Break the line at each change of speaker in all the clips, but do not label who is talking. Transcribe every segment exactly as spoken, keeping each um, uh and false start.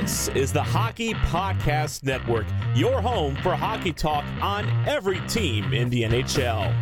This is the Hockey Podcast Network, your home for hockey talk on every team in the N H L.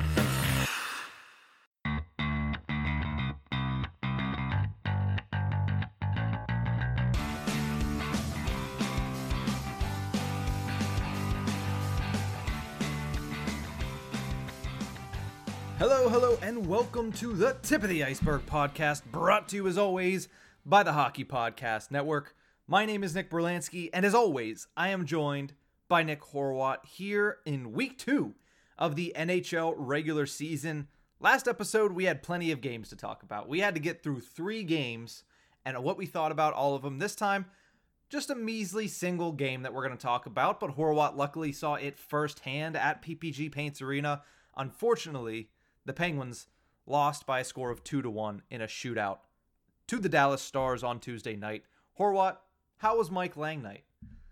Hello, hello, and welcome to the Tip of the Iceberg podcast, brought to you as always by the Hockey Podcast Network. My name is Nick Berlansky, and as always, I am joined by Nick Horwat here in week two of the N H L regular season. Last episode, we had plenty of games to talk about. We had to get through three games and what we thought about all of them. This time, just a measly single game that we're going to talk about, but Horwat luckily saw it firsthand at P P G Paints Arena. Unfortunately, the Penguins lost by a score of two to one in a shootout to the Dallas Stars on Tuesday night. Horwat, how was Mike Lange night?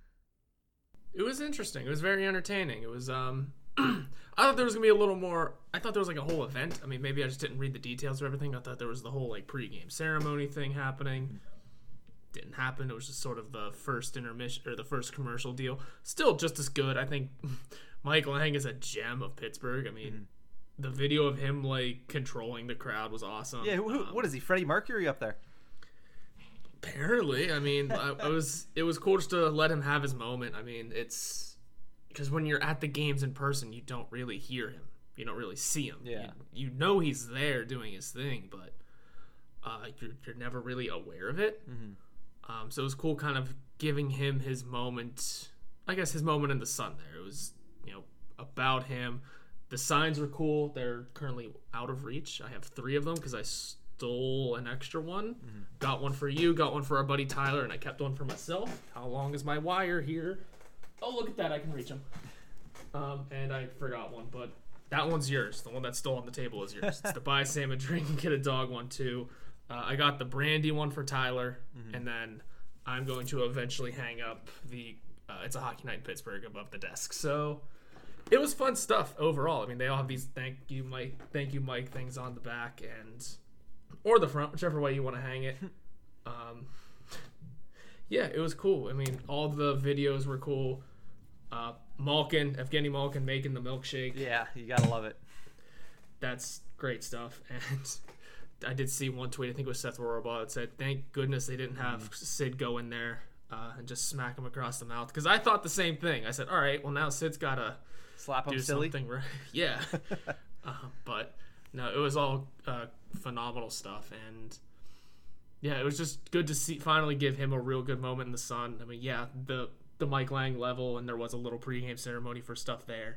It was interesting. It was very entertaining. It was, um, I thought there was going to be a little more, I thought there was like a whole event. I mean, maybe I just didn't read the details of everything. I thought there was the whole like pregame ceremony thing happening. Didn't happen. It was just sort of the first intermission or the first commercial deal. Still just as good. I think Mike Lange is a gem of Pittsburgh. I mean, mm-hmm. The video of him like controlling the crowd was awesome.
Yeah, who, um, what is he? Freddie Mercury up there?
Apparently, I mean, I, I was it was cool just to let him have his moment. I mean, it's because when you're at the games in person, you don't really hear him. You don't really see him.
Yeah,
you, you know he's there doing his thing, but uh, you're you're never really aware of it. Mm-hmm. Um, so it was cool, kind of giving him his moment. I guess his moment in the sun. There, it was you know about him. The signs were cool. They're currently out of reach. I have three of them because I stole an extra one. Mm-hmm. Got one for you, got one for our buddy Tyler, and I kept one for myself. How long is my wire here? Oh, look at that. I can reach them. Um, and I forgot one, but that one's yours. The one that's still on the table is yours. It's the buy Sam a drink and get a dog one, too. Uh, I got the brandy one for Tyler, mm-hmm. and then I'm going to eventually hang up the uh, It's a Hockey Night in Pittsburgh above the desk. So it was fun stuff overall. I mean, they all have these thank you, Mike, thank you, Mike things on the back and or the front, whichever way you want to hang it. Um, yeah, it was cool. I mean, all the videos were cool. Uh, Malkin, Evgeny Malkin making the milkshake.
Yeah, you gotta love it.
That's great stuff. And I did see one tweet, I think it was Seth Rohrabaugh, that said, "Thank goodness they didn't have mm. Sid go in there uh, and just smack him across the mouth." Because I thought the same thing. I said, all right, well now Sid's gotta
slap him
do
silly.
Something right. Yeah. uh, but no, it was all uh, phenomenal stuff, and yeah, it was just good to see finally give him a real good moment in the sun. I mean, yeah, the the Mike Lange level, and there was a little pregame ceremony for stuff there.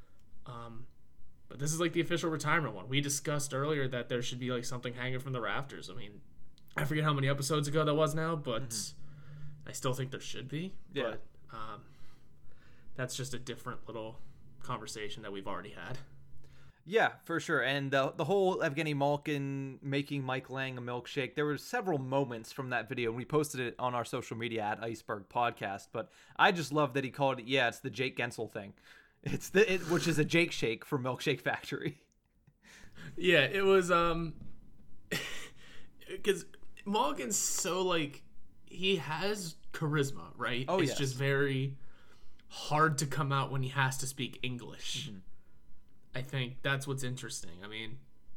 Um, but this is like the official retirement one. We discussed earlier that there should be like something hanging from the rafters. I mean, I forget how many episodes ago that was now, but mm-hmm. I still think there should be.
Yeah.
But um, that's just a different little conversation that we've already had.
Yeah, for sure. And the the whole Evgeny Malkin making Mike Lange a milkshake, there were several moments from that video, and we posted it on our social media at Iceberg Podcast. But I just love that he called it, yeah, it's the Jake Gensel thing. It's the it, which is a Jake Shake for Milkshake Factory.
Yeah, it was um because Malkin's so like he has charisma, right?
Oh,
it's
yes.
just very hard to come out when he has to speak English. Mm-hmm. I think that's what's interesting. I mean,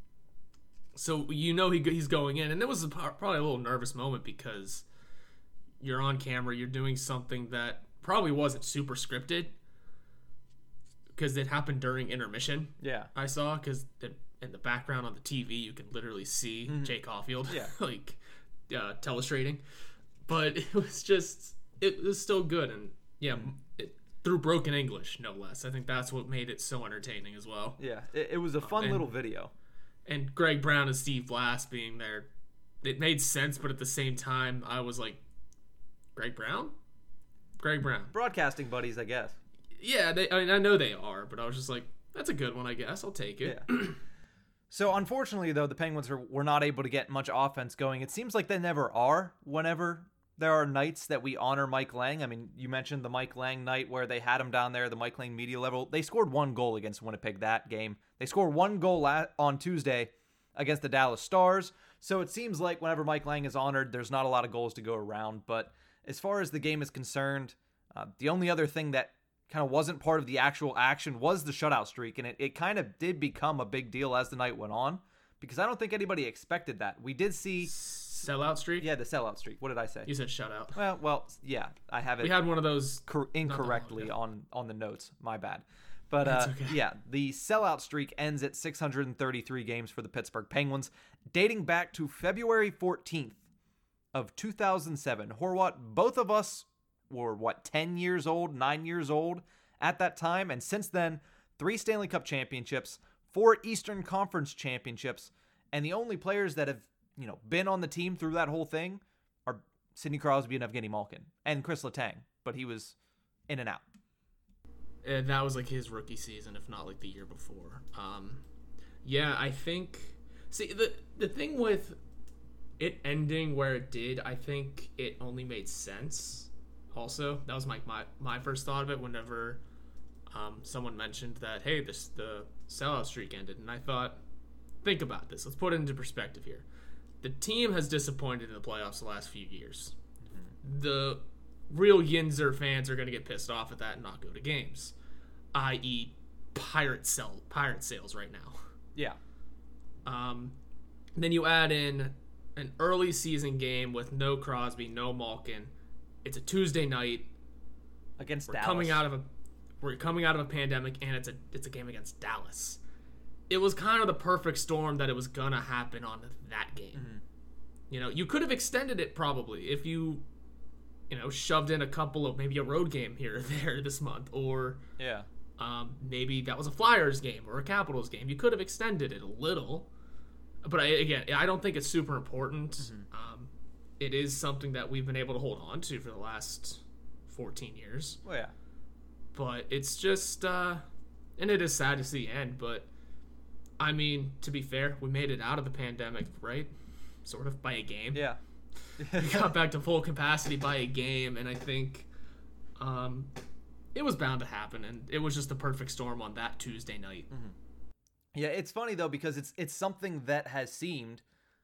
so you know he he's going in, and it was a, probably a little nervous moment because you're on camera, you're doing something that probably wasn't super scripted because it happened during intermission.
Yeah,
I saw because in the background on the T V you can literally see mm-hmm. Jake Caulfield,
yeah,
like uh, telestrating, but it was just it was still good, and yeah. Mm-hmm. It, through broken English, no less. I think that's what made it so entertaining as well.
Yeah, it, it was a fun
um, and,
little video.
And Greg Brown and Steve Blass being there, it made sense, but at the same time, I was like, Greg Brown? Greg Brown.
Broadcasting buddies, I guess.
Yeah, they, I mean, I know they are, but I was just like, that's a good one, I guess. I'll take it.
Yeah. So, unfortunately, though, the Penguins are, were not able to get much offense going. It seems like they never are whenever there are nights that we honor Mike Lange. I mean, you mentioned the Mike Lange night where they had him down there, the Mike Lange media level. They scored one goal against Winnipeg that game. They scored one goal on Tuesday against the Dallas Stars. So it seems like whenever Mike Lange is honored, there's not a lot of goals to go around. But as far as the game is concerned, uh, the only other thing that kind of wasn't part of the actual action was the shutout streak. And it, it kind of did become a big deal as the night went on, because I don't think anybody expected that. We did see...
Sellout streak?
Yeah, the sellout streak. What did I say?
You said shutout.
Well, well, yeah, I have it.
We had one of those
cor- incorrectly
long, yeah.
on, on the notes. My bad. But
That's
uh,
okay.
yeah, the sellout streak ends at six hundred thirty-three games for the Pittsburgh Penguins, dating back to February fourteenth of two thousand seven. Horwat, both of us were, what, ten years old, nine years old at that time. And since then, three Stanley Cup championships, four Eastern Conference championships, and the only players that have, you know, been on the team through that whole thing are Sidney Crosby and Evgeny Malkin and Chris Letang, but he was in and out.
And that was like his rookie season, if not like the year before. Um, yeah, I think. See, the the thing with it ending where it did, I think it only made sense. Also, that was my my, my first thought of it. Whenever um, someone mentioned that, hey, this the sellout streak ended, and I thought, think about this. Let's put it into perspective here. The team has disappointed in the playoffs the last few years. Mm-hmm. The real Yinzer fans are going to get pissed off at that and not go to games, that is, pirate sell pirate sales right now.
Yeah.
Um, then you add in an early season game with no Crosby, no Malkin. It's a Tuesday night
Against
we're
Dallas.
coming out of a we're coming out of a pandemic, and it's a it's a game against Dallas. It was kind of the perfect storm that it was gonna happen on that game. Mm-hmm. You know, you could have extended it probably if you, you know, shoved in a couple of maybe a road game here or there this month, or
yeah,
um, maybe that was a Flyers game or a Capitals game. You could have extended it a little, but I, again, I don't think it's super important. Mm-hmm. Um, it is something that we've been able to hold on to for the last fourteen years.
Well, yeah,
but it's just, uh, and it is sad to see end, but. I mean, to be fair, we made it out of the pandemic, right? Sort of by a game.
Yeah.
We got back to full capacity by a game, and I think um, it was bound to happen, and it was just the perfect storm on that Tuesday night.
Mm-hmm. Yeah, it's funny, though, because it's it's something that has seemed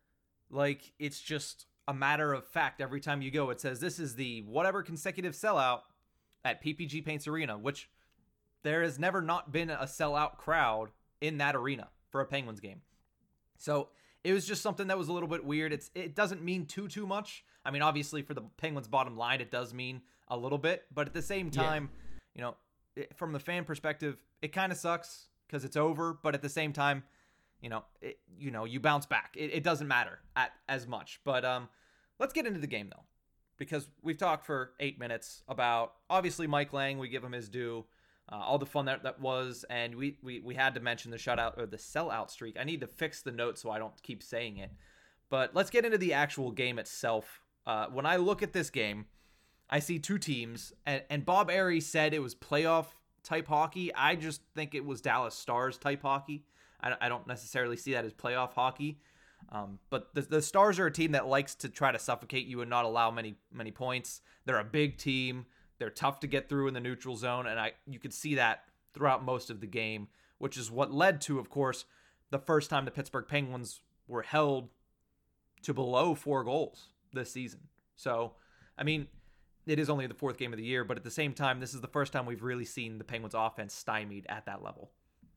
like it's just a matter of fact. Every time you go, it says this is the whatever consecutive sellout at P P G Paints Arena, which there has never not been a sellout crowd in that arena for a Penguins game. So it was just something that was a little bit weird. It's It doesn't mean too, too much. I mean, obviously for the Penguins bottom line, it does mean a little bit, but at the same time, yeah. you know, it, from the fan perspective, it kind of sucks because it's over, but at the same time, you know, it, you know, you bounce back. It, it doesn't matter at as much, but um, let's get into the game though, because we've talked for eight minutes about obviously Mike Lange. We give him his due. Uh, all the fun that that was, and we, we we had to mention the shutout or the sellout streak. I need to fix the note so I don't keep saying it. But let's get into the actual game itself. Uh, when I look at this game, I see two teams, and, and Bob Aries said it was playoff type hockey. I just think it was Dallas Stars type hockey. I, I don't necessarily see that as playoff hockey. Um, but the, the Stars are a team that likes to try to suffocate you and not allow many many points. They're a big team. They're tough to get through in the neutral zone, and I you could see that throughout most of the game, which is what led to, of course, the first time the Pittsburgh Penguins were held to below four goals this season. So, I mean, it is only the fourth game of the year, but at the same time, this is the first time we've really seen the Penguins offense stymied at that level.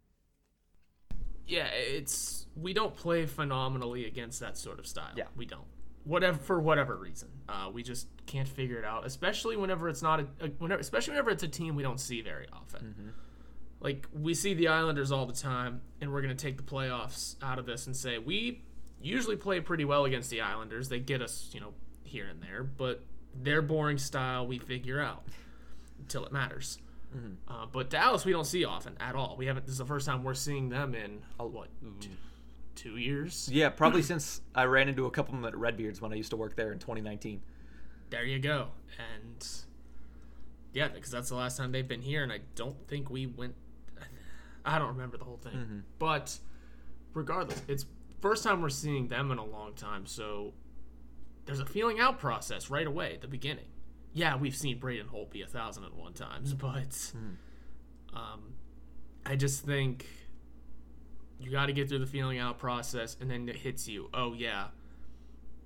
Yeah, it's we don't play phenomenally against that sort of style.
Yeah.
We don't. Whatever for whatever reason, uh, we just can't figure it out. Especially whenever it's not a, a whenever, especially whenever it's a team we don't see very often. Mm-hmm. Like we see the Islanders all the time, and we're gonna take the playoffs out of this and say we usually play pretty well against the Islanders. They get us, you know, here and there, but their boring style we figure out until it matters. Mm-hmm. Uh, but Dallas we don't see often at all. We haven't. This is the first time we're seeing them in oh, what. Two, Two years?
Yeah, probably since I ran into a couple of them at Redbeards when I used to work there in twenty nineteen.
There you go. And yeah, because that's the last time they've been here, and I don't think we went. I don't remember the whole thing. Mm-hmm. But regardless, it's first time we're seeing them in a long time, so there's a feeling out process right away at the beginning. Yeah, we've seen Braden Holt be a thousand and one times, but mm. um, I just think. You got to get through the feeling out process, and then it hits you. Oh, yeah,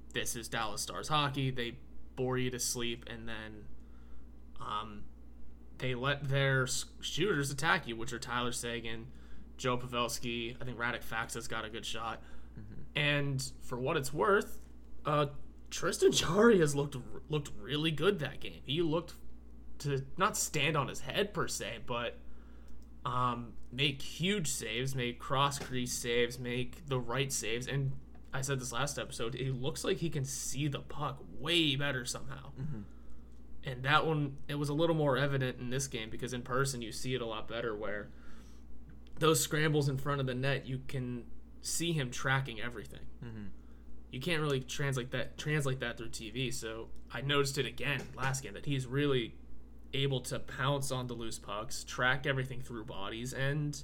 this is Dallas Stars hockey. They bore you to sleep, and then um, they let their shooters attack you, which are Tyler Seguin, Joe Pavelski. I think Radek Faxa's got a good shot. Mm-hmm. And for what it's worth, uh, Tristan Jarry has looked looked really good that game. He looked to not stand on his head per se, but um, make huge saves, make cross-crease saves, make the right saves. And I said this last episode, it looks like he can see the puck way better somehow. Mm-hmm. And that one, it was a little more evident in this game because in person you see it a lot better where those scrambles in front of the net, you can see him tracking everything. Mm-hmm. You can't really translate that translate that through T V. So I noticed it again last game that he's really able to pounce on the loose pucks, track everything through bodies, and,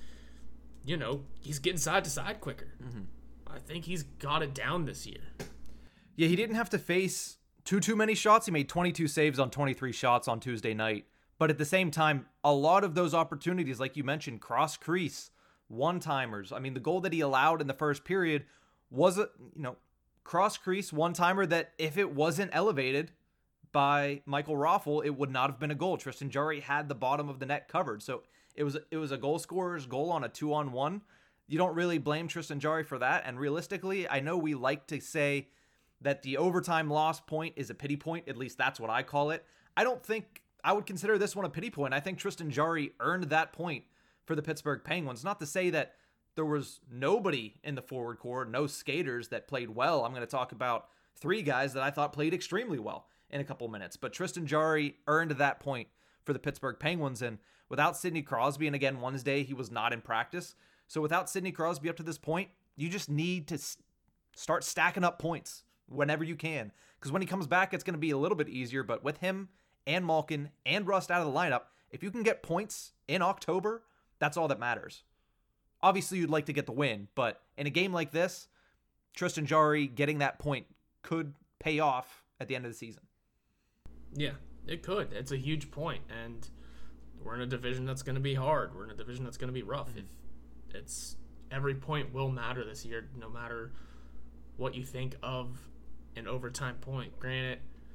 you know, he's getting side to side quicker. Mm-hmm. I think he's got it down this year.
Yeah, he didn't have to face too, too many shots. He made twenty-two saves on twenty-three shots on Tuesday night. But at the same time, a lot of those opportunities, like you mentioned, cross crease, one-timers. I mean, the goal that he allowed in the first period was a, you know, cross crease one-timer that if it wasn't elevated by Michael Raffl, it would not have been a goal. Tristan Jarry had the bottom of the net covered. So it was it was a goal scorer's goal on a two-on-one. You don't really blame Tristan Jarry for that. And realistically, I know we like to say that the overtime loss point is a pity point. At least that's what I call it. I don't think I would consider this one a pity point. I think Tristan Jarry earned that point for the Pittsburgh Penguins. Not to say that there was nobody in the forward core, no skaters that played well. I'm going to talk about three guys that I thought played extremely well in a couple minutes. But Tristan Jarry earned that point for the Pittsburgh Penguins. And without Sidney Crosby, and again, Wednesday he was not in practice. So without Sidney Crosby up to this point, you just need to start stacking up points whenever you can. Because when he comes back, it's going to be a little bit easier. But with him and Malkin and Rust out of the lineup, if you can get points in October, that's all that matters. Obviously, you'd like to get the win, but in a game like this, Tristan Jarry getting that point could pay off at the end of the season.
Yeah, it could. It's a huge point, and we're in a division that's going to be hard. We're in a division that's going to be rough. Mm-hmm. If it's every point will matter this year, no matter what you think of an overtime point. Granted,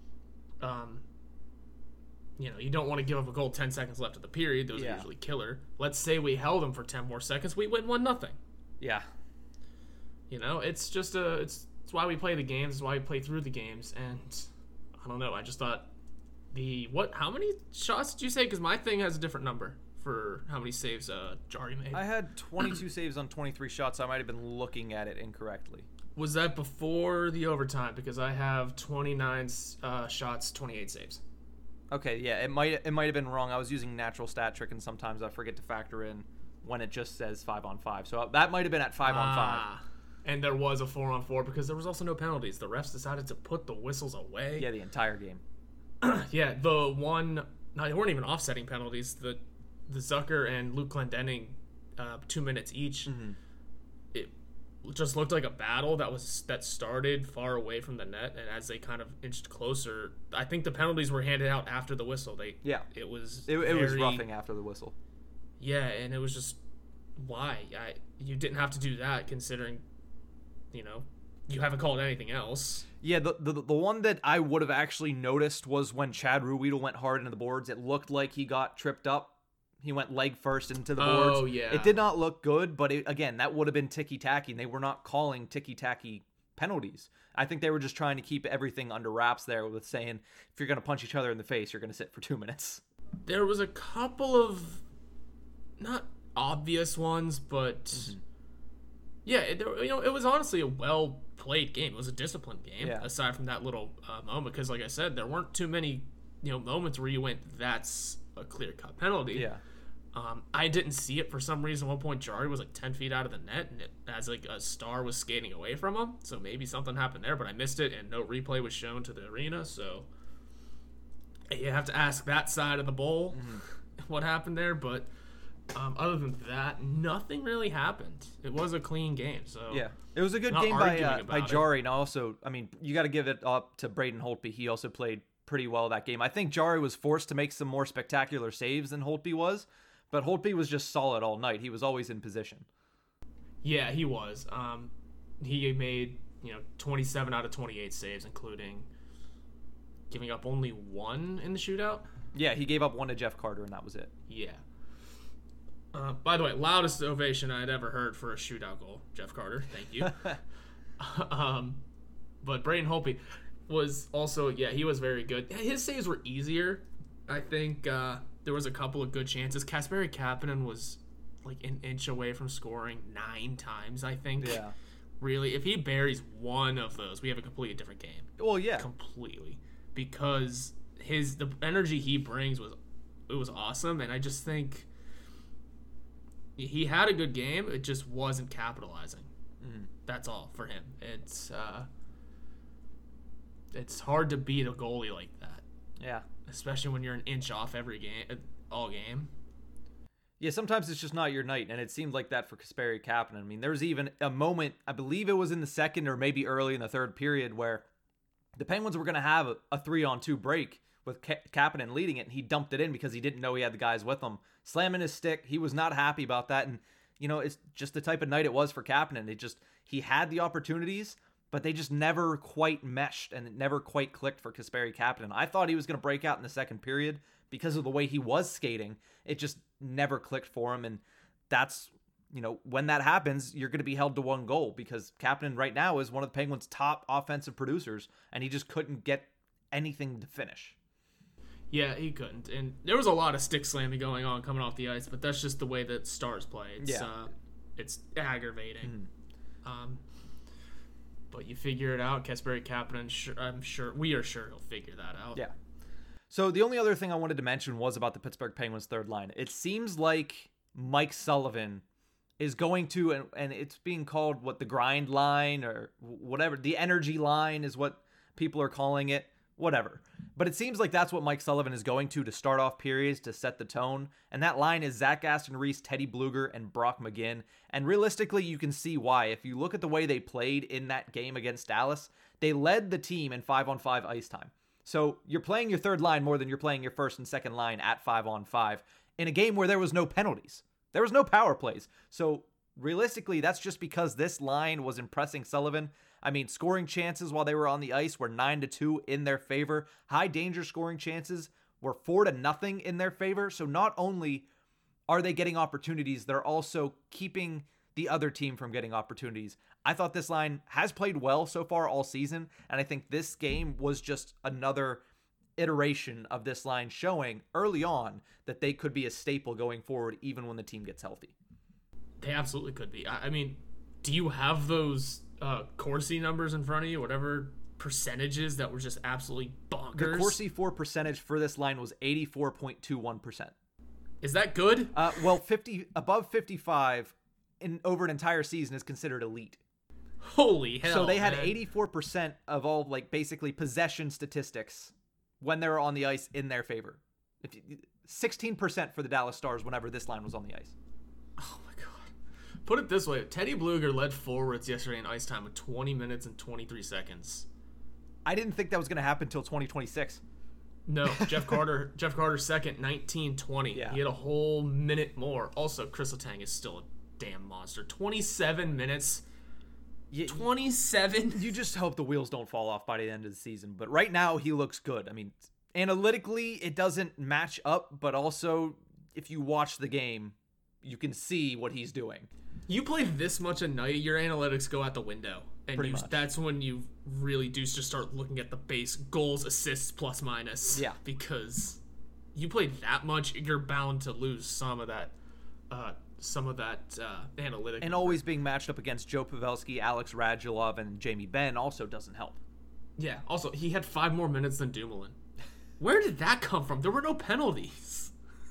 um, you know, you don't want to give up a goal ten seconds left of the period. Those yeah. are usually killer. Let's say we held them for ten more seconds. We win one nothing.
Yeah.
You know, it's just a, it's, it's why we play the games. It's why we play through the games. And I don't know. I just thought the, what, how many shots did you say? Because my thing has a different number for how many saves uh, Jarry made.
I had twenty-two saves on twenty-three shots. I might have been looking at it incorrectly.
Was that before the overtime? Because I have twenty-nine uh, shots, twenty-eight saves.
Okay, yeah, it might it might have been wrong. I was using natural stat trick, and sometimes I forget to factor in when it just says five on five. So that might have been at five on five.
Ah, and there was a four on four because there was also no penalties. The refs decided to put the whistles away.
Yeah, the entire game.
Yeah, the one. No, they weren't even offsetting penalties. The the Zucker and Luke Glendening, uh, two minutes each. Mm-hmm. It just looked like a battle that was that started far away from the net, and as they kind of inched closer, I think the penalties were handed out after the whistle. They
yeah,
it was
it, it
very,
was roughing after the whistle.
Yeah, and it was just why I you didn't have to do that considering, you know, you haven't called anything else.
Yeah, the the the one that I would have actually noticed was when Chad Ruhwedel went hard into the boards. It looked like he got tripped up. He went leg first into the boards.
Oh, yeah.
It did not look good, but it, again, that would have been ticky-tacky, and they were not calling ticky-tacky penalties. I think they were just trying to keep everything under wraps there with saying, if you're going to punch each other in the face, you're going to sit for two minutes.
There was a couple of, not obvious ones, but mm-hmm. yeah, it, you know, it was honestly a well-played game. It was a disciplined game, yeah. aside from that little uh, moment, because like I said, there weren't too many, you know, moments where you went, that's a clear-cut penalty.
Yeah.
Um, I didn't see it for some reason. At one point, Jarry was like ten feet out of the net, and it, as like a star was skating away from him. So maybe something happened there, but I missed it, and no replay was shown to the arena. So you have to ask that side of the bowl mm-hmm. what happened there. But um, other than that, nothing really happened. It was a clean game. So
yeah, it was a good game by uh, by Jarry. And also, I mean, you got to give it up to Braden Holtby. He also played pretty well that game. I think Jarry was forced to make some more spectacular saves than Holtby was. But Holtby was just solid all night. He was always in position.
Yeah, he was. Um, he made, you know, twenty-seven out of twenty-eight saves, including giving up only one in the shootout.
Yeah, he gave up one to Jeff Carter, and that was it.
Yeah. Uh, by the way, loudest ovation I'd ever heard for a shootout goal, Jeff Carter. Thank you. um, but Braden Holtby was also, yeah, he was very good. His saves were easier. I think uh, there was a couple of good chances. Kasperi Kapanen was like an inch away from scoring nine times, I think.
Yeah.
Really, if he buries one of those, we have a completely different game.
Well, yeah.
Completely. Because his the energy he brings was it was awesome, and I just think he had a good game. It just wasn't capitalizing. Mm-hmm. That's all for him. It's uh, it's hard to beat a goalie like that.
Yeah,
especially when you're an inch off every game, all game.
Yeah, sometimes it's just not your night, and it seemed like that for Kasperi Kapanen. I mean, there was even a moment, I believe it was in the second or maybe early in the third period, where the Penguins were going to have a, a three-on-two break with Ka- Kapanen leading it, and he dumped it in because he didn't know he had the guys with him. Slamming his stick, he was not happy about that, and, you know, it's just the type of night it was for Kapanen. It just, he had the opportunities, but they just never quite meshed, and it never quite clicked for Kasperi Kapanen. I thought he was going to break out in the second period because of the way he was skating. It just never clicked for him, and that's, you know, when that happens, you're going to be held to one goal because Kapanen right now is one of the Penguins' top offensive producers, and he just couldn't get anything to finish.
Yeah, he couldn't, and there was a lot of stick slamming going on coming off the ice, but that's just the way that Stars play. It's,
yeah.
uh, it's aggravating.
Mm-hmm.
Um, but you figure it out. Kasperi Kapanen, sure, I'm sure, we are sure he'll figure that out.
Yeah. So the only other thing I wanted to mention was about the Pittsburgh Penguins' third line. It seems like Mike Sullivan is going to, and, and it's being called, what, the grind line or whatever. The energy line is what people are calling it. Whatever. But it seems like that's what Mike Sullivan is going to to start off periods, to set the tone. And that line is Zach Aston-Reese, Teddy Bluger, and Brock McGinn. And realistically, you can see why. If you look at the way they played in that game against Dallas, they led the team in five-on-five ice time. So you're playing your third line more than you're playing your first and second line at five-on-five in a game where there was no penalties. There was no power plays. So realistically, that's just because this line was impressing Sullivan. I mean, scoring chances while they were on the ice were nine to two in their favor. High danger scoring chances were four to nothing in their favor. So not only are they getting opportunities, they're also keeping the other team from getting opportunities. I thought this line has played well so far all season, and I think this game was just another iteration of this line showing early on that they could be a staple going forward even when the team gets healthy.
They absolutely could be. I mean, do you have those uh, Corsi numbers in front of you? Whatever percentages that were just absolutely bonkers.
The Corsi for percentage for this line was eighty-four point two one percent.
Is that good?
Uh, well, fifty above fifty-five in over an entire season is considered elite.
Holy hell!
So they had
man.
eighty-four percent of all, like, basically possession statistics when they were on the ice in their favor. If you, sixteen percent for the Dallas Stars whenever this line was on the ice.
Oh my god! Put it this way: Teddy Bluger led forwards yesterday in ice time with twenty minutes and twenty-three seconds.
I didn't think that was going to happen until twenty twenty-six.
No, Jeff Carter. Jeff Carter second, nineteen twenty.
Yeah.
He had a whole minute more. Also, Chris Letang is still a damn monster. twenty-seven minutes.
You,
twenty-seven.
You just hope the wheels don't fall off by the end of the season. But right now, he looks good. I mean, analytically, it doesn't match up. But also, if you watch the game, you can see what he's doing.
You play this much a night, your analytics go out the window. And
Pretty
you,
much. That's
when you really do just start looking at the base goals, assists, plus minus.
Yeah.
Because you play that much, you're bound to lose some of that uh, some of that uh, analytic.
And always being matched up against Joe Pavelski, Alex Radulov, and Jamie Benn also doesn't help.
Yeah. Also, he had five more minutes than Dumoulin. Where did that come from? There were no penalties.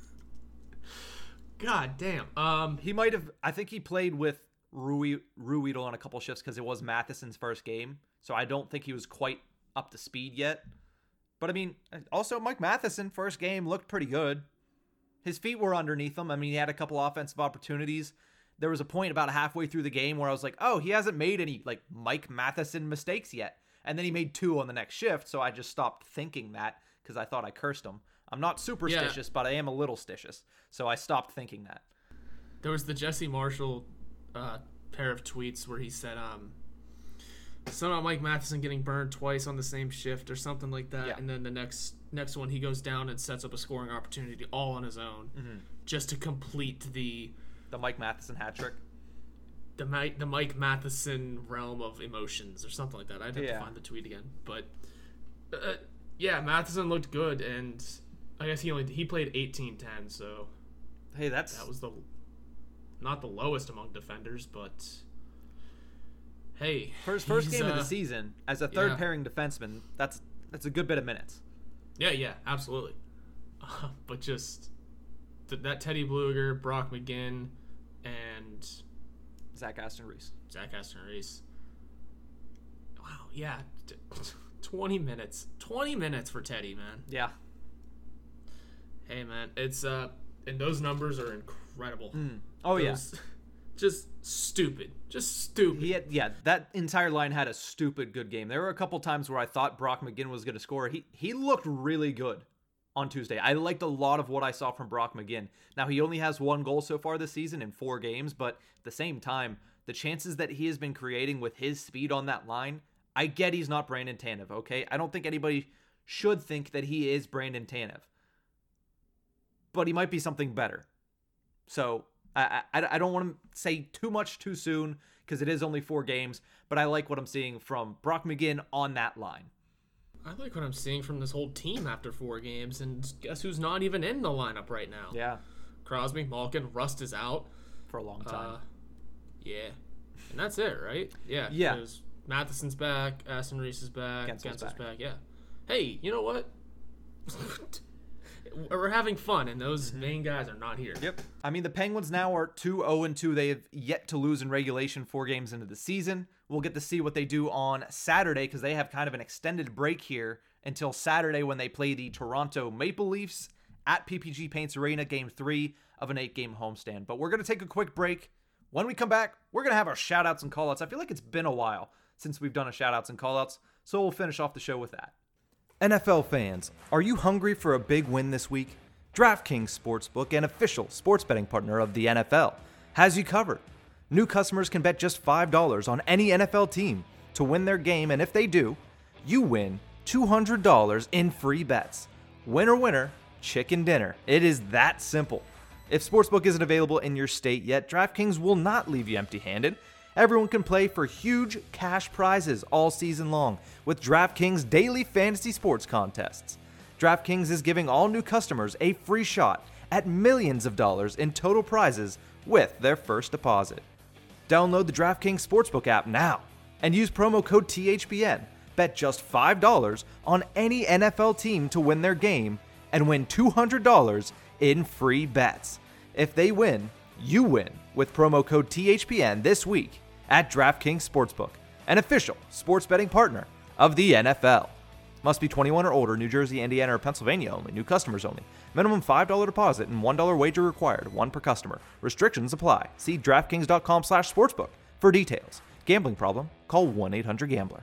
God damn. Um,
He might have. I think he played with Rui Ruedel on a couple shifts because it was Matheson's first game, so I don't think he was quite up to speed yet. But I mean, also Mike Matheson first game looked pretty good. His feet were underneath him. I mean, he had a couple offensive opportunities. There was a point about halfway through the game where I was like, oh, he hasn't made any like Mike Matheson mistakes yet. And then he made two on the next shift, so I just stopped thinking that because I thought I cursed him. I'm not superstitious, yeah. but I am a little stitious. So I stopped thinking that.
There was the Jesse Marshall uh, pair of tweets where he said, um, something about Mike Matheson getting burned twice on the same shift or something like that,
Yeah.
and then the next next one he goes down and sets up a scoring opportunity all on his own,
Mm-hmm.
just to complete the
The Mike Matheson hat trick.
the Mike the Mike Matheson realm of emotions or something like that. I'd have
Yeah.
to find the tweet again, but uh, yeah, Matheson looked good, and I guess he only he played eighteen ten, so
Hey, that's
that was the not the lowest among defenders, but hey,
first first
he's,
game of
uh,
the season as a third
yeah.
pairing defenseman. That's that's a good bit of minutes.
Yeah, yeah, absolutely. Uh, but just th- that Teddy Blueger, Brock McGinn, and
Zach Aston Reese.
Zach Aston Reese. Wow, yeah, t- twenty minutes, twenty minutes for Teddy, man.
Yeah.
Hey, man, it's uh, and those numbers are incredible.
Mm. Oh
Those-
yeah.
Just stupid, just stupid.
He had, yeah, that entire line had a stupid good game. There were a couple times where I thought Brock McGinn was going to score. He he looked really good on Tuesday. I liked a lot of what I saw from Brock McGinn. Now, he only has one goal so far this season in four games, but at the same time, the chances that he has been creating with his speed on that line, I get he's not Brandon Tanev, okay? I don't think anybody should think that he is Brandon Tanev. But he might be something better. So I, I, I don't want to say too much too soon because it is only four games, but I like what I'm seeing from Brock McGinn on that line.
I like what I'm seeing from this whole team after four games, and guess who's not even in the lineup right now?
Yeah,
Crosby, Malkin, Rust is out.
for a long time.
Uh, yeah, and that's it, right? Yeah.
Yeah.
'cause Matheson's back, Aston Reese is back,
Gensel's
Gensel's
back.
back. Yeah. Hey, you know what? We're having fun, and those main guys are not here.
Yep. I mean, the Penguins now are two oh and two. They have yet to lose in regulation four games into the season. We'll get to see what they do on Saturday because they have kind of an extended break here until Saturday when they play the Toronto Maple Leafs at P P G Paints Arena, game three of an eight-game homestand. But we're going to take a quick break. When we come back, we're going to have our shout-outs and call-outs. I feel like it's been a while since we've done a shout-outs and call-outs, so we'll finish off the show with that. N F L fans, are you hungry for a big win this week? DraftKings Sportsbook, an official sports betting partner of the N F L, has you covered. New customers can bet just five dollars on any N F L team to win their game, and if they do, you win two hundred dollars in free bets. Winner, winner, chicken dinner. It is that simple. If Sportsbook isn't available in your state yet, DraftKings will not leave you empty-handed. Everyone can play for huge cash prizes all season long with DraftKings daily fantasy sports contests. DraftKings is giving all new customers a free shot at millions of dollars in total prizes with their first deposit. Download the DraftKings Sportsbook app now and use promo code T H P N. Bet just five dollars on any N F L team to win their game and win two hundred dollars in free bets. If they win, you win with promo code T H P N this week at DraftKings Sportsbook, an official sports betting partner of the N F L. Must be twenty-one or older, New Jersey, Indiana, or Pennsylvania only. New customers only. Minimum five dollars deposit and one dollar wager required. One per customer. Restrictions apply. See DraftKings.com slash sportsbook for details. Gambling problem? Call one eight hundred gambler.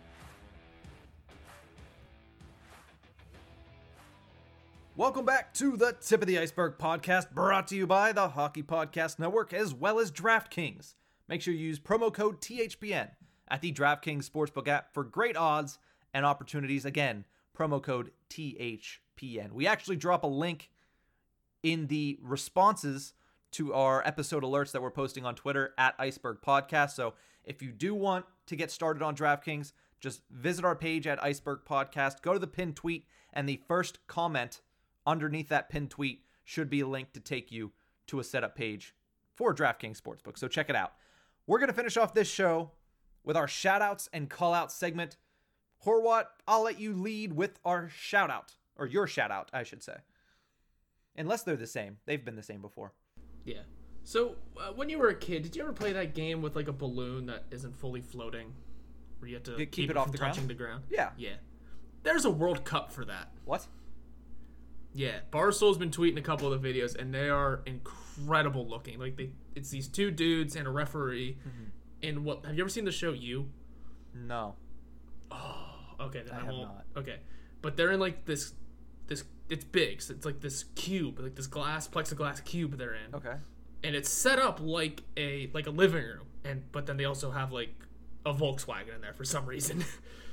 Welcome back to the Tip of the Iceberg podcast, brought to you by the Hockey Podcast Network as well as DraftKings. Make sure you use promo code T H P N at the DraftKings Sportsbook app for great odds and opportunities. Again, promo code T H P N. We actually drop a link in the responses to our episode alerts that we're posting on Twitter at Iceberg Podcast. So if you do want to get started on DraftKings, just visit our page at Iceberg Podcast, go to the pinned tweet, and the first comment underneath that pinned tweet should be a link to take you to a setup page for DraftKings Sportsbook. So check it out. We're going to finish off this show with our shout-outs and call-out segment. Horwat, I'll let you lead with our shout-out, or your shout-out, I should say. Unless they're the same. They've been the same before.
Yeah. So, uh, when you were a kid, did you ever play that game with like a balloon that isn't fully floating? Where you have to
Keep
keep,
it
it
off
from
the
touching
ground?
the ground?
Yeah.
Yeah. There's a World Cup for that.
What?
Yeah. Barstool's been tweeting a couple of the videos, and they are incredible looking. Like, they, it's these two dudes and a referee.
Mm-hmm.
In what, have you ever seen the show You?
No.
Oh, okay. Then
I
I,
have
won't.
not.
Okay. But they're in like this, this, it's big. So it's like this cube, like this glass, plexiglass cube they're in.
Okay.
And it's set up like a like a living room, and but then they also have like a Volkswagen in there for some reason.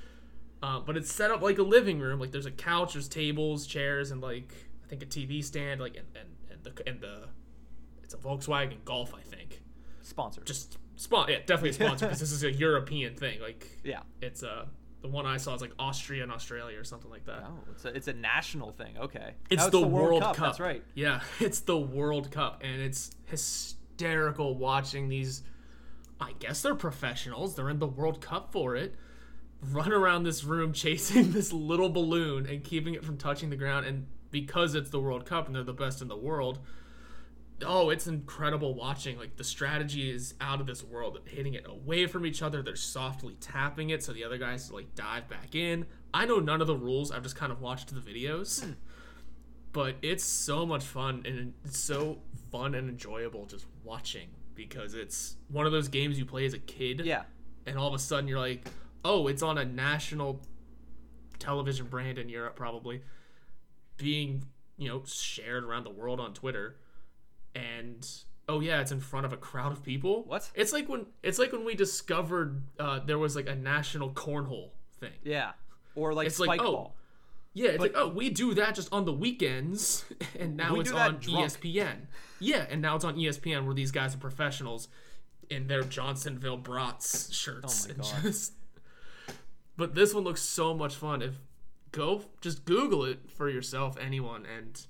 uh, but it's set up like a living room. Like there's a couch, there's tables, chairs, and like I think a T V stand. Like and and, and the and the it's a Volkswagen Golf, I think.
Sponsored.
Just spon- yeah, definitely sponsored because this is a European thing. Like
yeah,
it's a. Uh, The one I saw is like Austria and Australia or something like that.
Oh, it's a, it's a national thing. Okay.
It's,
it's
the,
the World,
World
Cup.
Cup.
That's right.
Yeah, it's the World Cup. And it's hysterical watching these, I guess they're professionals. They're in the World Cup for it. Run around this room chasing this little balloon and keeping it from touching the ground. And because it's the World Cup and they're the best in the world, oh, it's incredible watching. Like, the strategy is out of this world. Hitting it away from each other. They're softly tapping it so the other guys, like, dive back in. I know none of the rules. I've just kind of watched the videos. Hmm. But it's so much fun, and it's so fun and enjoyable just watching because it's one of those games you play as a kid.
Yeah.
And all of a sudden you're like, oh, it's on a national television brand in Europe probably being, you know, shared around the world on Twitter. And oh yeah, it's in front of a crowd of people.
What?
It's like when it's like when we discovered uh, there was like a national cornhole thing.
Yeah, or like
it's
spike
like, oh,
ball.
Yeah, it's
but,
like oh, we do that just on the weekends, and now it's on E S P N. Yeah, and now it's on E S P N where these guys are professionals in their Johnsonville Brats shirts.
Oh my
and
god!
Just... But this one looks so much fun. If go just Google it for yourself, anyone, and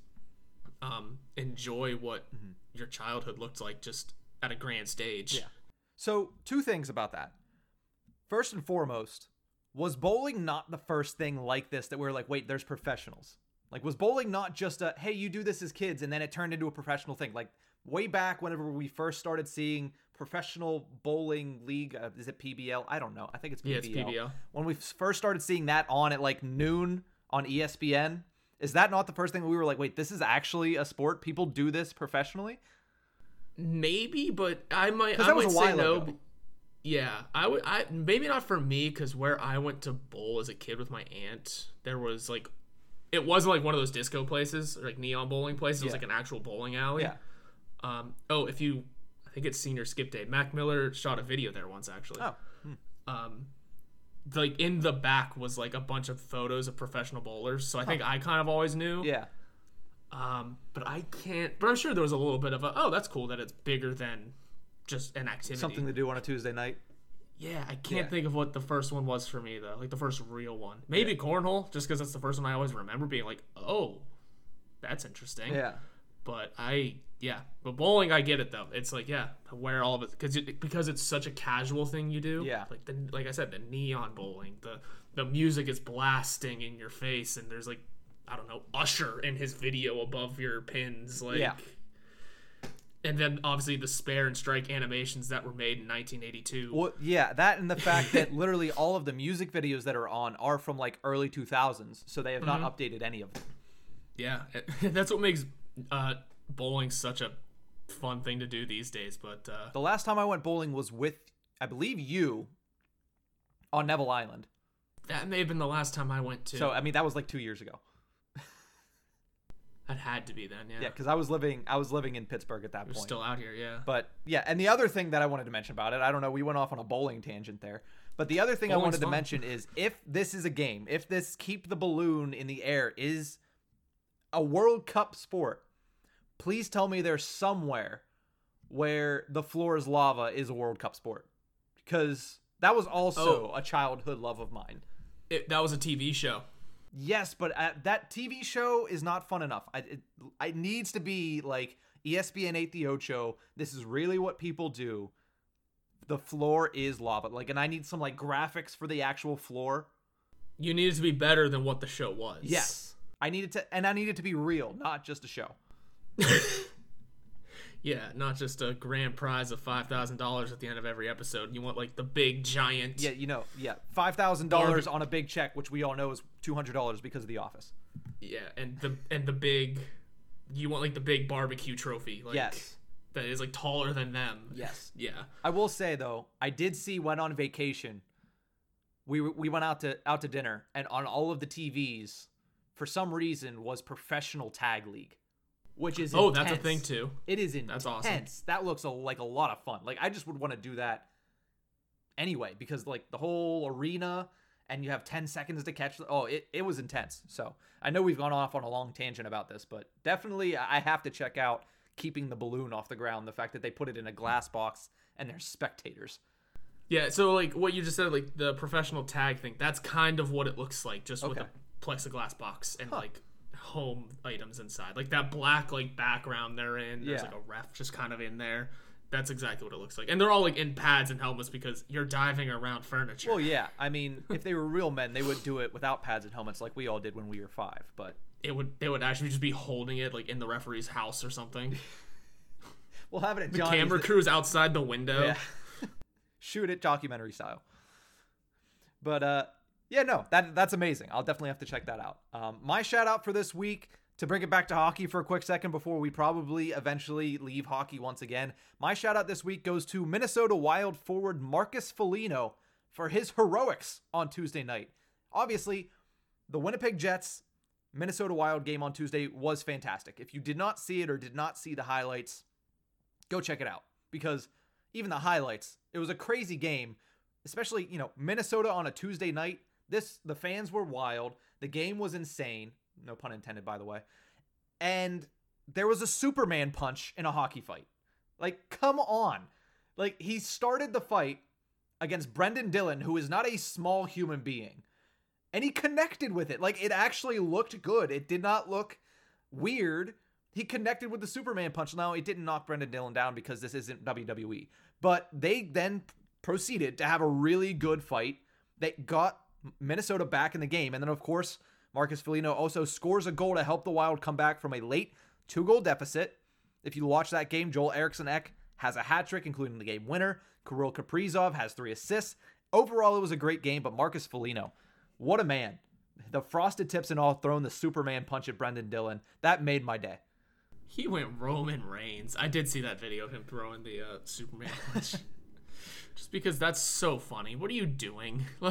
um, enjoy what. Mm-hmm. Your childhood looked like just at a grand stage.
Yeah. So two things about that. First and foremost, was bowling not the first thing like this that we were like, wait, there's professionals? Like, was bowling not just a, hey, you do this as kids, and then it turned into a professional thing? Like, way back whenever we first started seeing professional bowling league, uh, is it P B L? I don't know. I think it's P B L.
Yeah, it's P B L.
When we first started seeing that on at like noon on E S P N, is that not the first thing we were like, wait, this is actually a sport? People do this professionally?
Maybe, but I might. I
that was
might
a while
say no.
ago.
Yeah, I would. I maybe not for me because where I went to bowl as a kid with my aunt, there was like, it wasn't like one of those disco places or like neon bowling places. It was
Yeah.
like an actual bowling alley.
Yeah.
Um. Oh, if you, I think it's senior skip day. Mac Miller shot a video there once actually.
Oh. Hmm.
Um. Like in the back was like a bunch of photos of professional bowlers, so I think I kind of always knew.
Yeah.
Um, but I can't. But I'm sure there was a little bit of a. Oh, that's cool that it's bigger than just an activity.
Something to do on a Tuesday night.
Yeah, I can't
Yeah.
think of what the first one was for me though. Like the first real one, maybe yeah. cornhole, just because that's the first one I always remember being like, oh, that's interesting.
Yeah.
But I, yeah, but bowling, I get it though. It's like, yeah, wear all of it because it, because it's such a casual thing you do.
Yeah.
Like the like I said, the neon bowling, the the music is blasting in your face, and there's like, I don't know, Usher in his video above your pins, like.
Yeah.
And then obviously the spare and strike animations that were made in nineteen eighty-two.
Well, yeah, that and the fact that literally all of the music videos that are on are from like early two thousands, so they have
mm-hmm.
not updated any of them.
Yeah, that's what makes uh, bowling such a fun thing to do these days. But uh,
the last time I went bowling was with, I believe, you on Neville Island.
That may have been the last time I went to.
So, I mean, that was like two years ago.
That had to be then, yeah.
Yeah, because I was living, I was living in Pittsburgh at that
You're
point.
still out here, yeah.
But yeah, and the other thing that I wanted to mention about it, I don't know, we went off on a bowling tangent there. But the other thing
Bowling's
I wanted
fun.
to mention is if this is a game, if this keep the balloon in the air is a World Cup sport, please tell me there's somewhere where the floor is lava is a World Cup sport. Because that was also
Oh.
a childhood love of mine.
It, that was a T V show.
Yes, but uh, that T V show is not fun enough. I, it, it needs to be like E S P N eight The Ocho. This is really what people do. The floor is lava. Like, and I need some like graphics for the actual floor.
You needed to be better than what the show was.
Yes, I needed to, and I need it to be real, not just a show.
Yeah, not just a grand prize of five thousand dollars at the end of every episode. You want like the big giant.
Yeah, you know, yeah, five thousand dollars on a big check, which we all know is two hundred dollars because of The Office.
Yeah, and the and the big. You want like the big barbecue trophy. Like,
yes.
That is like taller than them.
Yes.
Yeah.
I will say though, I did see when on vacation, we we went out to out to dinner, and on all of the T Vs, for some reason, was Professional Tag League, which is
oh,
intense.
that's a thing too.
It is intense.
That's awesome.
That looks a, like a lot of fun. Like I just would want to do that anyway, because like the whole arena and you have ten seconds to catch. Oh, it, it was intense. So I know we've gone off on a long tangent about this, but definitely I have to check out keeping the balloon off the ground. The fact that they put it in a glass box and there's spectators.
Yeah, so like what you just said, like the professional tag thing, that's kind of what it looks like, just with
Okay.
a plexiglass box and like home items inside. Like that black like background they're in, there's
Yeah.
like a ref just kind of in there. That's exactly what it looks like. And they're all like in pads and helmets because you're diving around furniture.
Well, yeah. I mean, if they were real men, they would do it without pads and helmets like we all did when we were five. But
It would they would actually just be holding it like in the referee's house or something.
we'll have it at
The
Johnny's.
camera crew's outside the window.
Yeah. Shoot it documentary style. But uh yeah, no, that that's amazing. I'll definitely have to check that out. Um, my shout out for this week, to bring it back to hockey for a quick second before we probably eventually leave hockey once again. My shout out this week goes to Minnesota Wild forward Marcus Foligno for his heroics on Tuesday night. Obviously, the Winnipeg Jets Minnesota Wild game on Tuesday was fantastic. If you did not see it or did not see the highlights, go check it out, because even the highlights, it was a crazy game, especially, you know, Minnesota on a Tuesday night. This, the fans were wild. The game was insane. No pun intended, by the way. And there was a Superman punch in a hockey fight. Like, come on. Like, he started the fight against Brendan Dillon, who is not a small human being. And he connected with it. Like, it actually looked good. It did not look weird. He connected with the Superman punch. Now, it didn't knock Brendan Dillon down because this isn't W W E. But they then proceeded to have a really good fight that got Minnesota back in the game. And then, of course, Marcus Foligno also scores a goal to help the Wild come back from a late two-goal deficit. If you watch that game, Joel Eriksson-Ek has a hat trick, including the game winner. Kirill Kaprizov has three assists. Overall, it was a great game, but Marcus Foligno, what a man. The frosted tips and all, throwing the Superman punch at Brendan Dillon. That made my day.
He went Roman Reigns. I did see that video of him throwing the uh, Superman punch. Just because that's so funny. What are you doing? Like,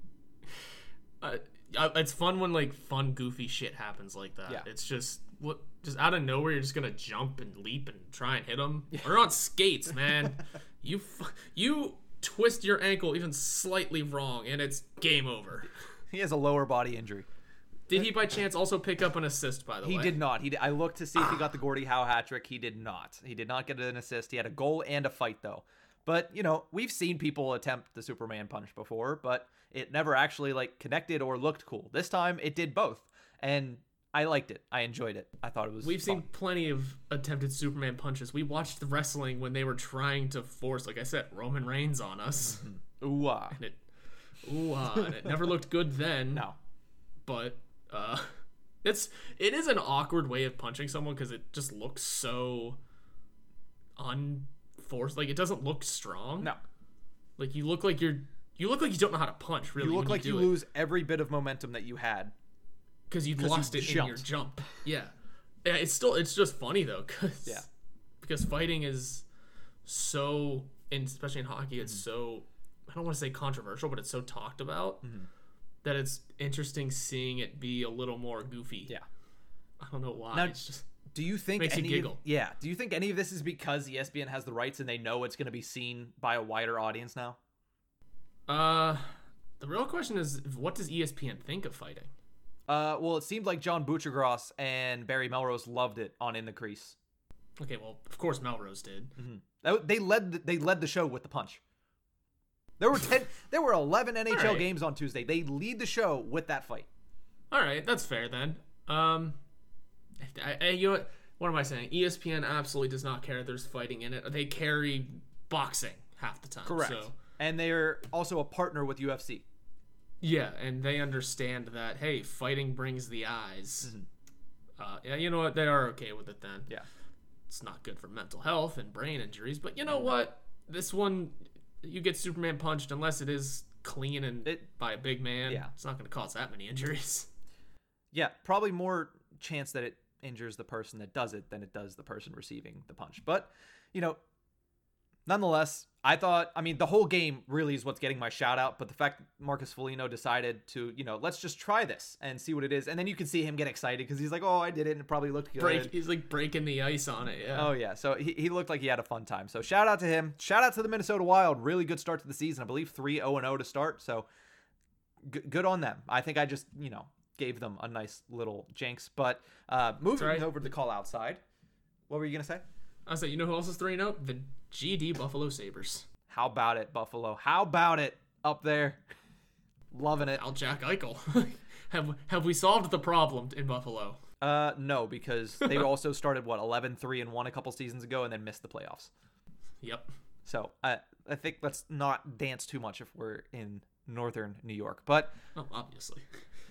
uh, it's fun when like fun, goofy shit happens like that.
Yeah.
It's just what, just out of nowhere, you're just gonna jump and leap and try and hit him. Yeah. We're on skates, man. you you twist your ankle even slightly wrong, and it's game over.
He has a lower body injury.
Did he by chance also pick up an assist, by the
he
way?
He did not. He did, I looked to see if he got the Gordie Howe hat trick. He did not. He did not get an assist. He had a goal and a fight, though. But, you know, we've seen people attempt the Superman punch before, but it never actually, like, connected or looked cool. This time, it did both. And I liked it. I enjoyed it. I thought it was
We've
fun.
seen plenty of attempted Superman punches. We watched the wrestling when they were trying to force, like I said, Roman Reigns on us.
Mm-hmm. Ooh, ah.
And it, ooh, ah, and it never looked good then.
No.
But, uh... It's it is an awkward way of punching someone because it just looks so unforced. Like, it doesn't look strong.
No.
Like, you look like you're you look like you don't know how to punch. Really,
You look
when
like
you,
you
do
lose every bit of momentum that you had.
because you
'cause
lost
you
it in your
jumped.
jump. Yeah, yeah. It's still it's just funny though, because
Yeah.
because fighting is so, and especially in hockey, it's
Mm-hmm.
so, I don't want to say controversial, but it's so talked about.
Mm-hmm.
That it's interesting seeing it be a little more goofy.
Yeah.
I don't know why.
Now,
it's just
Do you think
Makes you
any
giggle.
Of, yeah, do you think any of this is because E S P N has the rights and they know it's going to be seen by a wider audience now?
uh the real question is, what does E S P N think of fighting?
Uh, well, it seemed like John Buccigross and Barry Melrose loved it on In the Crease.
Okay, well, of course Melrose did.
That- They led the, they led the show with the punch. There were ten. There were eleven N H L
All right.
games on Tuesday. They lead the show with that fight.
All right, that's fair then. Um, I, I, you know what? What am I saying? E S P N absolutely does not care if there's fighting in it. They carry boxing half the time.
Correct.
So,
And they're also a partner with U F C.
yeah, and they understand that, hey, fighting brings the eyes. Uh, yeah, you know what? They are okay with it then.
Yeah.
It's not good for mental health and brain injuries, but you know what? This one, you get Superman punched unless it is clean and
It-
by a big man.
Yeah.
It's not going to cause that many injuries.
Yeah, probably more chance that it injures the person that does it than it does the person receiving the punch. But, you know, nonetheless, I thought, I mean, the whole game really is what's getting my shout out, but the fact that Marcus Foligno decided to, you know, let's just try this and see what it is. And then you can see him get excited because he's like, oh, I did it, and it probably looked good.
Break, he's like breaking the ice on it, yeah.
Oh, yeah. So he, he looked like he had a fun time. So shout out to him. Shout out to the Minnesota Wild. Really good start to the season. I believe three oh and oh to start. So g- good on them. I think I just, you know, gave them a nice little jinx. But uh, moving
right.
over to the call outside. What were you going to say?
I was like, you know who else is three and oh? The G D Buffalo Sabres.
How about it, Buffalo? How about it up there? Loving it.
Al Jack Eichel. have have we solved the problem in Buffalo?
Uh, no, because they also started, what, eleven three and one a couple seasons ago and then missed the playoffs.
Yep.
So I, I think let's not dance too much if we're in northern New York. But
oh, obviously.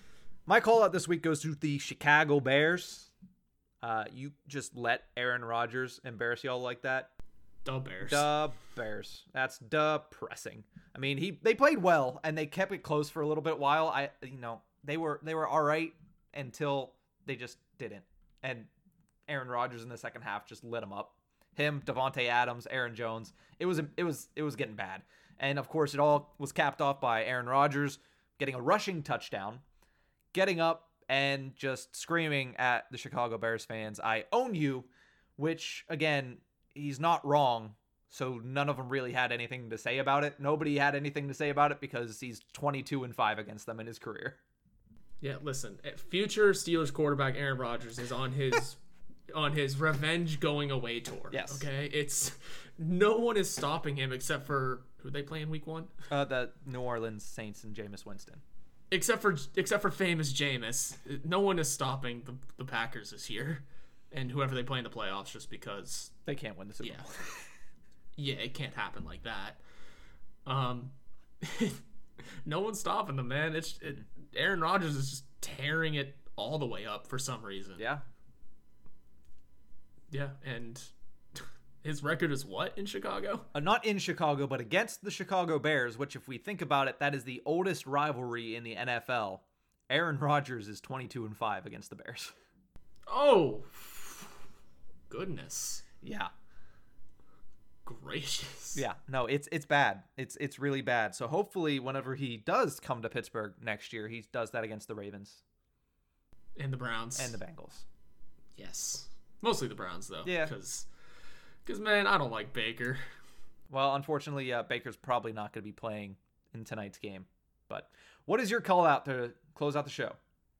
My call out this week goes to the Chicago Bears. Uh, you just let Aaron Rodgers embarrass y'all like that?
The Bears.
The Bears. That's depressing. I mean, he they played well and they kept it close for a little bit while. I you know, they were they were all right until they just didn't. And Aaron Rodgers in the second half just lit them up. Him, Devontae Adams, Aaron Jones. It was it was it was getting bad. And of course, it all was capped off by Aaron Rodgers getting a rushing touchdown, getting up and just screaming at the Chicago Bears fans, "I own you," which again, he's not wrong, so none of them really had anything to say about it. Nobody had anything to say about it because he's twenty-two and five against them in his career.
Yeah, listen, future Steelers quarterback Aaron Rodgers is on his on his revenge going away tour.
Yes.
Okay, it's no one is stopping him except for who they play in week one.
Uh, the New Orleans Saints and Jameis Winston. Except
for except for famous Jameis, no one is stopping the the Packers this year. And whoever they play in the playoffs, just because
they can't win the Super Bowl.
Yeah, yeah, it can't happen like that. Um, no one's stopping them, man. It's it, Aaron Rodgers is just tearing it all the way up for some reason.
Yeah,
yeah, and his record is what in Chicago?
Uh, not in Chicago, but against the Chicago Bears. Which, if we think about it, that is the oldest rivalry in the N F L. Aaron Rodgers is twenty-two and five against the Bears.
Oh. Goodness.
Yeah.
Gracious.
Yeah. No, it's it's bad. It's it's really bad. So hopefully whenever he does come to Pittsburgh next year, he does that against the Ravens.
And the Browns.
And the Bengals.
Yes. Mostly the Browns, though.
Yeah.
Because, man, I don't like Baker.
Well, unfortunately, uh, Baker's probably not going to be playing in tonight's game. But what is your call out to close out the show?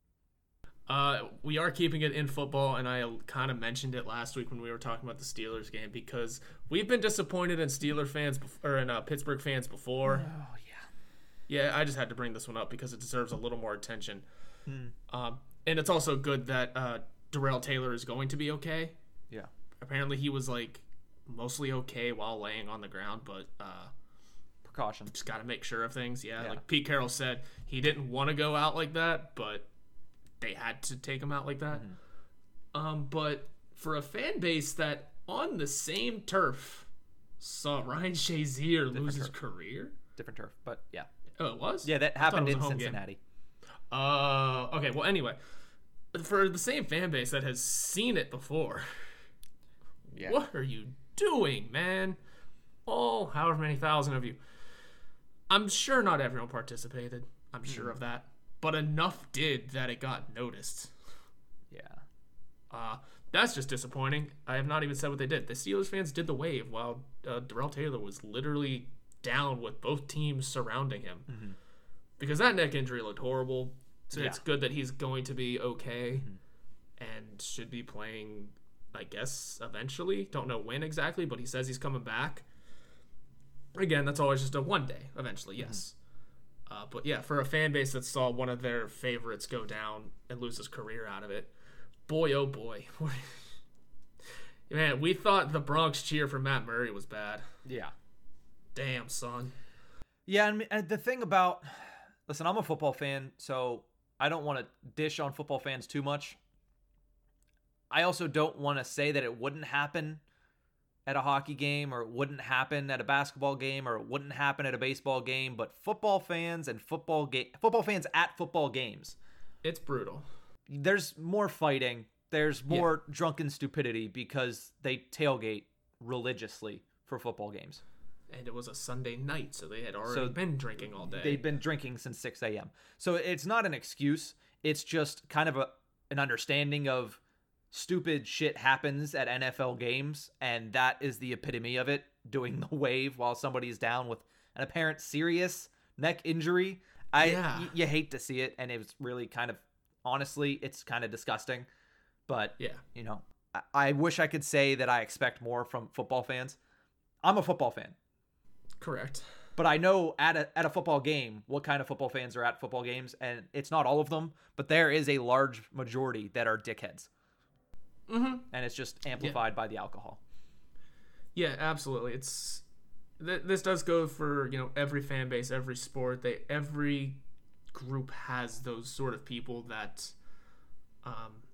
Uh, we are keeping it in football, and I kind of mentioned it last week when we were talking about the Steelers game because we've been disappointed in Steeler fans or in uh, Pittsburgh fans before.
Oh
yeah, yeah. I just had to bring this one up because it deserves a little more attention.
Hmm.
Um, and it's also good that uh, Darrell Taylor is going to be okay.
Yeah.
Apparently, he was like mostly okay while laying on the ground, but uh,
precaution.
Just got to make sure of things. Yeah,
yeah,
like Pete Carroll said, he didn't want to go out like that, but they had to take him out like that. Mm-hmm. Um, but for a fan base that on the same turf saw Ryan Shazier
Different
lose
turf.
his career.
Different turf, but yeah.
Oh, it was?
Yeah, that happened in Cincinnati.
Uh, okay, well, anyway. For the same fan base that has seen it before, yeah. What are you doing, man? All however many thousand of you. I'm sure not everyone participated. I'm mm-hmm. sure of that. But enough did that it got noticed.
Yeah.
Uh, that's just disappointing. I have not even said what they did. The Steelers fans did the wave while uh, Darrell Taylor was literally down with both teams surrounding him. Mm-hmm. Because that neck injury looked horrible. So yeah. It's good that he's going to be okay mm-hmm. and should be playing, I guess, eventually. Don't know when exactly, but he says he's coming back. Again, that's always just a one day, eventually, yes. Mm-hmm. Uh, but yeah, for a fan base that saw one of their favorites go down and lose his career out of it, boy, oh boy. Man, we thought the Bronx cheer for Matt Murray was bad.
Yeah.
Damn, son.
Yeah, and, and the thing about... Listen, I'm a football fan, so I don't want to dish on football fans too much. I also don't want to say that it wouldn't happen at a hockey game, or it wouldn't happen at a basketball game, or it wouldn't happen at a baseball game, but football fans and football ga- football fans at football games,
it's brutal.
There's more fighting. There's more yeah. drunken stupidity because they tailgate religiously for football games.
And it was a Sunday night, so they had already
So
been drinking all day.
They've been drinking since six a.m. So it's not an excuse. It's just kind of a an understanding of stupid shit happens at N F L games, and that is the epitome of it, doing the wave while somebody's down with an apparent serious neck injury. I
Yeah.
y- you hate to see it, and it was really kind of, honestly, it's kind of disgusting. But,
Yeah.
you know, I, I wish I could say that I expect more from football fans. I'm a football fan.
Correct.
But I know at a, at a football game what kind of football fans are at football games, and it's not all of them, but there is a large majority that are dickheads.
Mm-hmm.
And it's just amplified yeah. by the alcohol.
Yeah, absolutely. It's th- this does go for, you know, every fan base, every sport. They every group has those sort of people that, um,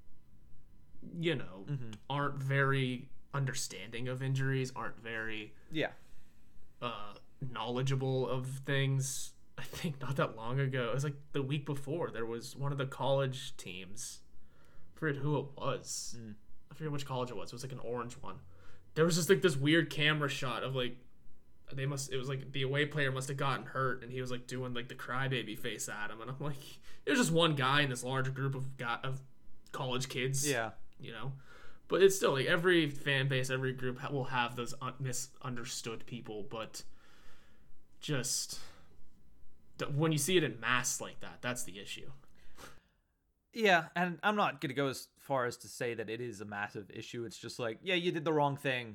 you know, mm-hmm. aren't very understanding of injuries, aren't very
yeah.
Uh, knowledgeable of things. I think not that long ago, it was like the week before, there was one of the college teams, I forget who it was, mm. I forget which college it was, it was like an orange one. There was just like this weird camera shot of like, they must, it was like the away player must have gotten hurt, and he was like doing like the crybaby face at him, and I'm like, it was just one guy in this large group of guy, of college kids,
yeah,
you know. But it's still like every fan base, every group will have those un- misunderstood people. But just when you see it in mass like that, that's the issue.
Yeah, and I'm not going to go as far as to say that it is a massive issue. It's just like, yeah, you did the wrong thing.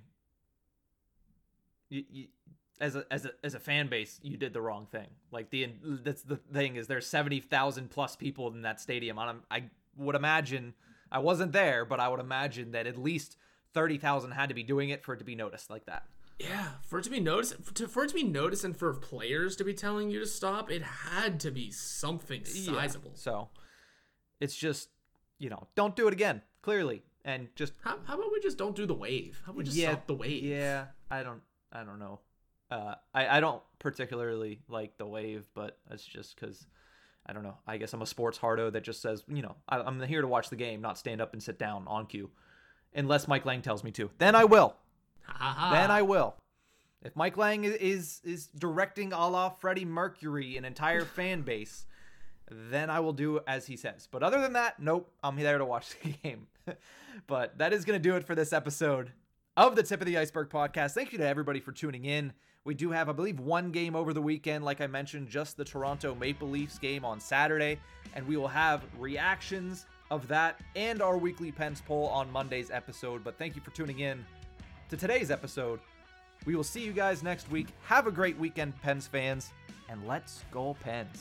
You, you, as a as a as a fan base, you did the wrong thing. Like the that's the thing is there's seventy thousand plus people in that stadium. I I would imagine. I wasn't there, but I would imagine that at least thirty thousand had to be doing it for it to be noticed like that.
Yeah, for it to be noticed, for it to be noticed and for players to be telling you to stop, it had to be something sizable.
Yeah, so it's just, you know, don't do it again, clearly. And just...
How, how about we just don't do the wave? How about we just
yeah,
stop the wave?
Yeah, I don't, I don't know. Uh, I, I don't particularly like the wave, but that's just because... I don't know. I guess I'm a sports hardo that just says, you know, I, I'm here to watch the game, not stand up and sit down on cue. Unless Mike Lang tells me to. Then I will. Then I will. If Mike Lang is, is is directing a la Freddie Mercury an entire fan base, then I will do as he says. But other than that, nope. I'm there to watch the game. But that is going to do it for this episode of the Tip of the Iceberg podcast. Thank you to everybody for tuning in. We do have, I believe, one game over the weekend. Like I mentioned, just the Toronto Maple Leafs game on Saturday. And we will have reactions of that and our weekly Pens poll on Monday's episode. But thank you for tuning in to today's episode. We will see you guys next week. Have a great weekend, Pens fans. And let's go Pens.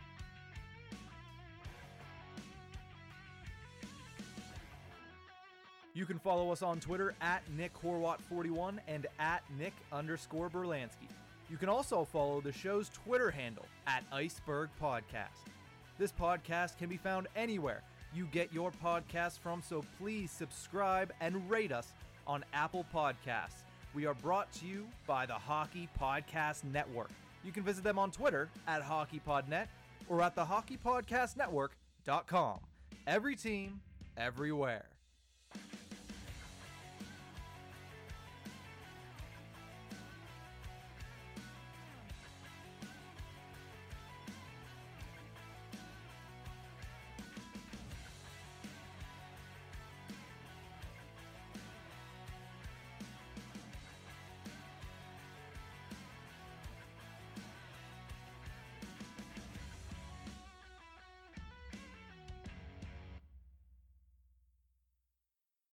You can follow us on Twitter at Nick Horwat forty-one and at Nick underscore Berlansky. You can also follow the show's Twitter handle at Iceberg Podcast. This podcast can be found anywhere you get your podcasts from, so please subscribe and rate us on Apple Podcasts. We are brought to you by the Hockey Podcast Network. You can visit them on Twitter at HockeyPodNet or at the hockey podcast network dot com. Every team, everywhere.